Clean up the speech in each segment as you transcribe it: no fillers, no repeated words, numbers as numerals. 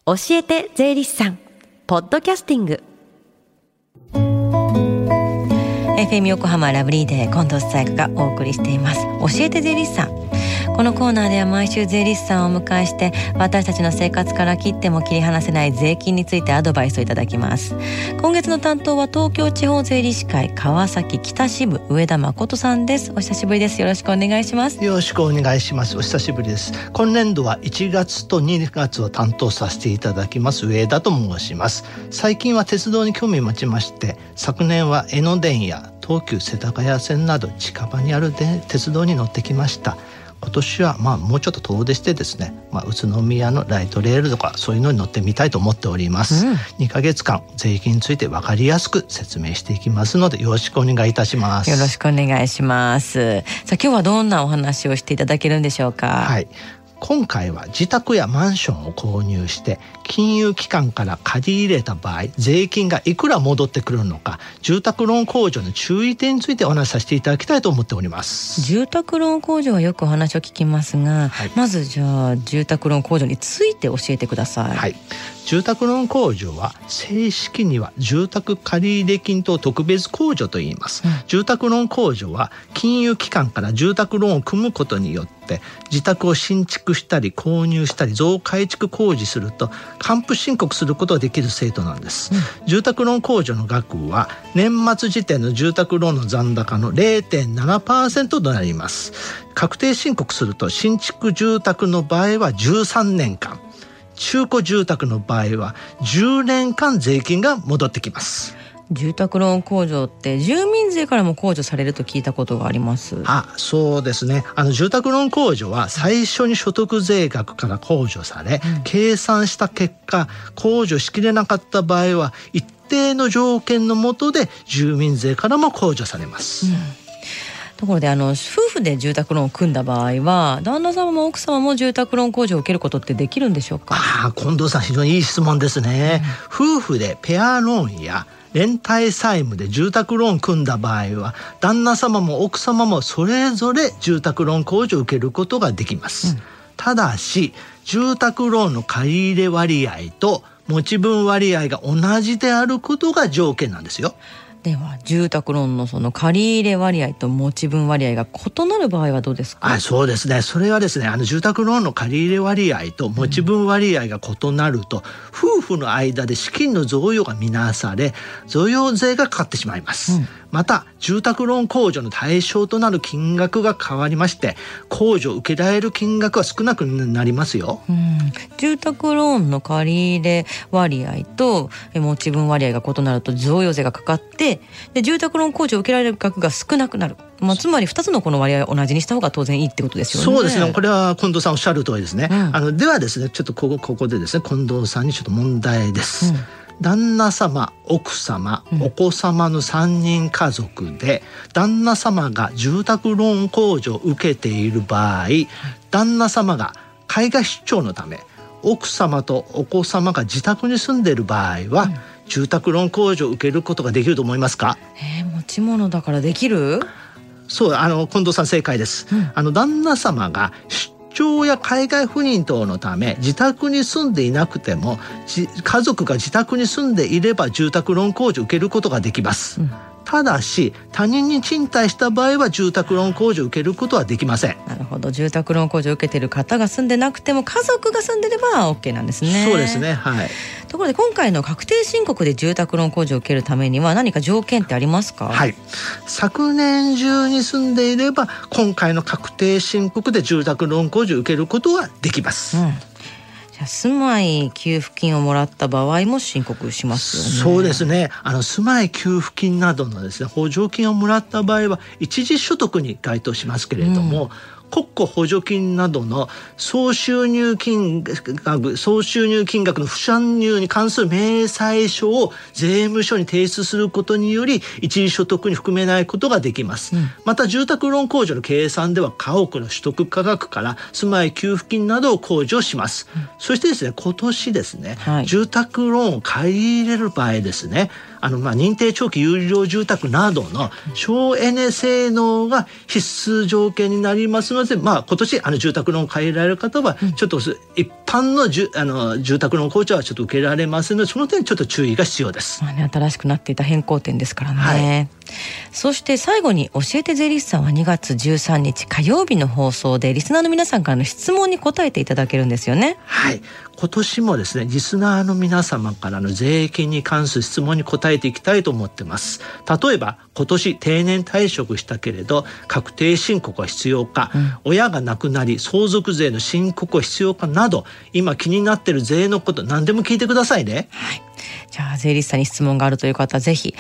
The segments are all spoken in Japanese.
教えて税理士さんポッドキャスティング。 FM 横浜ラブリーデー近藤紗友香がお送りしています、教えて税理士さん。このコーナーでは毎週税理士さんをお迎えして、私たちの生活から切っても切り離せない税金についてアドバイスをいただきます。今月の担当は東京地方税理士会川崎北支部上田誠さんです。お久しぶりです。よろしくお願いします。 よろしくお願いします。お久しぶりです。今年度は1月と2月を担当させていただきます上田と申します。最近は鉄道に興味を持ちまして、昨年は江ノ電や東急世田谷線など近場にある鉄道に乗ってきました。今年はもうちょっと遠出してですね、宇都宮のライトレールとかそういうのに乗ってみたいと思っております、2ヶ月間税金について分かりやすく説明していきますので、よろしくお願いいたします。 よろしくお願いします。さあ、今日はどんなお話をしていただけるんでしょうか。 はい、今回は自宅やマンションを購入して金融機関から借り入れた場合、税金がいくら戻ってくるのか、住宅ローン控除の注意点についてお話しさせていただきたいと思っております。 住宅ローン控除はよくお話を聞きますが、まずじゃあ住宅ローン控除について教えてください。 住宅ローン控除は正式には住宅借入金等特別控除と言います、住宅ローン控除は金融機関から住宅ローンを組むことによって自宅を新築したり購入したり増改築工事すると還付申告することができる制度なんです、住宅ローン控除の額は年末時点の住宅ローンの残高の 0.7% となります。確定申告すると新築住宅の場合は13年間、中古住宅の場合は10年間税金が戻ってきます。 住宅ローン控除って住民税からも控除されると聞いたことがあります。 そうですね。住宅ローン控除は最初に所得税額から控除され、計算した結果控除しきれなかった場合は一定の条件の下で住民税からも控除されます、 ところで夫婦で住宅ローンを組んだ場合は旦那様も奥様も住宅ローン控除を受けることってできるんでしょうか。 近藤さん、非常にいい質問ですね、夫婦でペアローンや連帯債務で住宅ローン組んだ場合は旦那様も奥様もそれぞれ住宅ローン控除を受けることができます、ただし住宅ローンの借入割合と持ち分割合が同じであることが条件なんですよ。 では住宅ローンのその借入割合と持ち分割合が異なる場合はどうですか。 そうですね。それはですね、住宅ローンの借入割合と持ち分割合が異なると、夫婦の間で資金の贈与が見なされ贈与税がかかってしまいます、また住宅ローン控除の対象となる金額が変わりまして控除を受けられる金額は少なくなりますよ、 住宅ローンの借入割合と持ち分割合が異なると贈与税がかかってで住宅ローン控除を受けられる額が少なくなる、つまり2つのこの割合を同じにした方が当然いいってことですよね。 そうですね。これは近藤さんおっしゃる通りですね、ではですね、ちょっとここでですね近藤さんにちょっと問題です、旦那様、奥様、お子様の3人家族で旦那様が住宅ローン控除を受けている場合、旦那様が海外出張のため奥様とお子様が自宅に住んでいる場合は、住宅ローン控除を受けることができると思いますか。 持ち物だからできる。 そう、近藤さん正解です、旦那様が出張や海外赴任等のため自宅に住んでいなくても家族が自宅に住んでいれば住宅ローン控除を受けることができます、ただし他人に賃貸した場合は住宅ローン控除を受けることはできません。 なるほど。住宅ローン控除を受けている方が住んでなくても家族が住んでれば OK なんですね。 そうですね。 ところで今回の確定申告で住宅ローン控除を受けるためには何か条件ってありますか。 昨年中に住んでいれば今回の確定申告で住宅ローン控除を受けることはできます、 じゃあ住まい給付金をもらった場合も申告しますよね。 そうですね。住まい給付金などのですね補助金をもらった場合は一時所得に該当しますけれども、国庫補助金などの総収入金額の不算入に関する明細書を税務署に提出することにより一時所得に含めないことができます、また住宅ローン控除の計算では家屋の取得価格から住まい給付金などを控除します、そしてですね今年ですね、住宅ローンを借り入れる場合ですね認定長期有料住宅などの省エネ性能が必須条件になりますので、今年住宅ローンを借りられる方はちょっと一般の住宅ローン控除はちょっと受けられませんので、その点ちょっと注意が必要です。 新しくなっていた変更点ですからね。そして最後に教えて税理士さんは2月13日火曜日の放送でリスナーの皆さんからの質問に答えていただけるんですよね。 はい、今年もですねリスナーの皆様からの税金に関する質問に答えていきたいと思ってます。例えば今年定年退職したけれど確定申告は必要か、親が亡くなり相続税の申告は必要かなど、今気になっている税のこと何でも聞いてくださいね。 はい、じゃあ税理士さんに質問があるという方はぜひ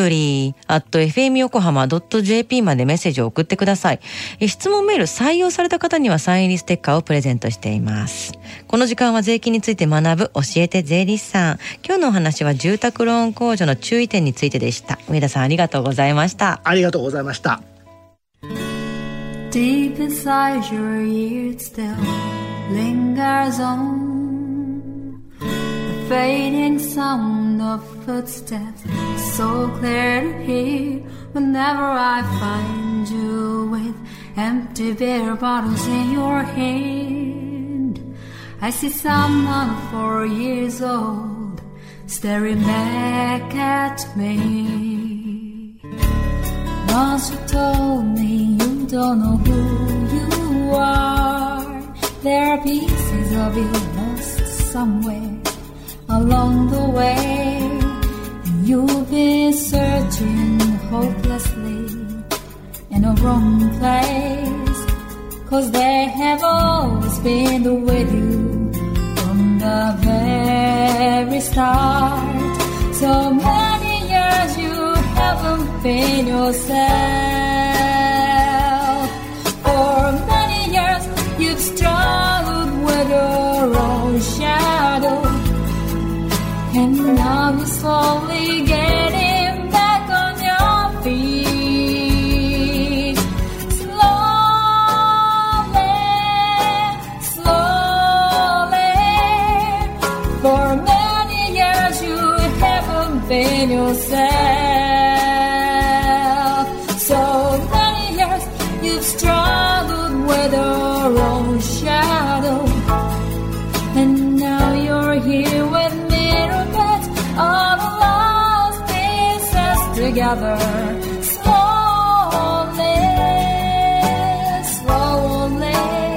lovely@fmyokohama.jp までメッセージを送ってください。質問メール採用された方にはサイン入りステッカーをプレゼントしています。この時間は税金について学ぶ教えて税理士さん。今日のお話は住宅ローン控除の注意点についてでした。上田さんありがとうございました。 ありがとうございました。 Deep inside your ear still lingers on the fading sound of footsteps, so clear to hear whenever I find you with empty beer bottles in your hand. I see someone 4 years old staring back at me. Once you told me you don't know who you are, there are pieces of you lost somewhere along the way. You've been searching hopelessly in a wrong place, 'cause they have always been with you from the very start. So many years you haven't been yourself. For many years you've struggled with your own shadow, and now you're slowly getting back on your feet. Slowly, slowly. For many years you haven't been yourself. So many years you've struggled with your own shadow, and now you're here with me, all the lost pieces together. Slowly, slowly,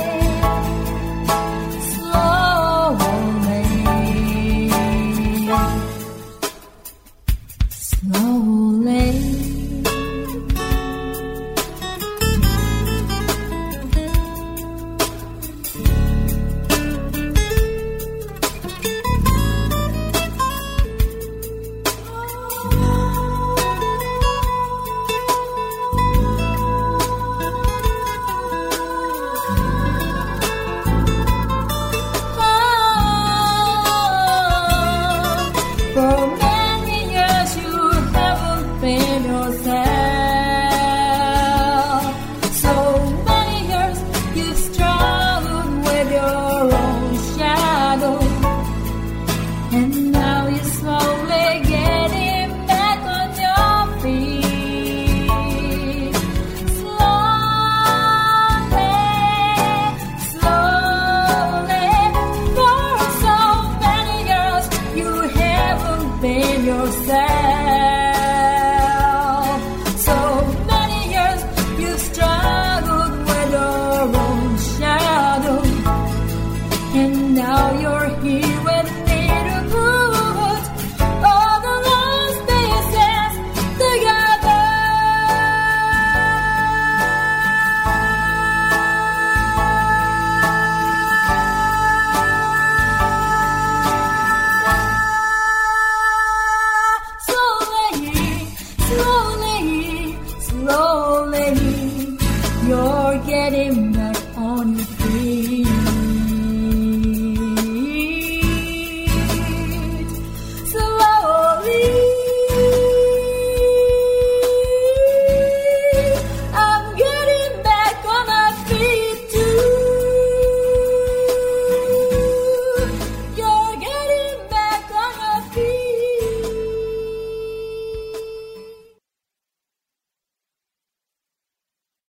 slowly, slowly. Yourself.